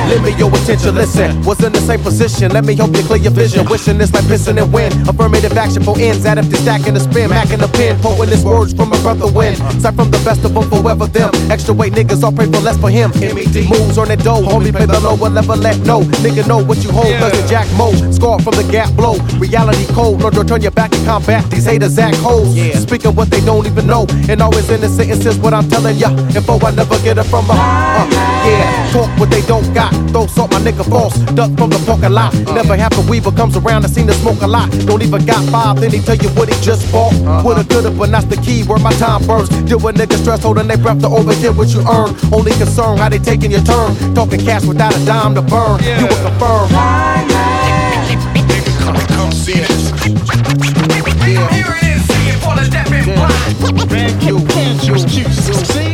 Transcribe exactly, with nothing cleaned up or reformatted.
Lend me your attention, listen. Was in the same position, let me help you clear your vision. Wishing it's like pissing and win. Affirmative action for ends, add up the stack and the spin. Mac in the pen, poking his words from a brother win. Start from the best of them, forever them. Extra weight niggas, all pray for less for him. M E D moves on that dough, homie, play the lower level, let know. Nigga know what you hold, cause the jack mo. Scar from the gap blow. Reality cold, no turn your back and combat these haters act hoes. Yeah. Speaking what they don't even know, and always in the sentences what I'm telling ya. Info I never get it from a uh, yeah. Talk what they don't got, throw salt my nigga false. Duck from the parking lot. Uh, never happen, Weaver comes around, I seen the smoke a lot. Don't even got five, then he tell you what he just bought. Uh-huh. Woulda, coulda, but that's the key where my time burns. Deal with niggas stress, holding their breath to overkill what you earn. Only concern how they taking your turn. Talking cash without a dime to burn. Yeah. You will confirm. Come see this. Yeah. Here it is, singing for the deaf and blind. You, you, you, you, see?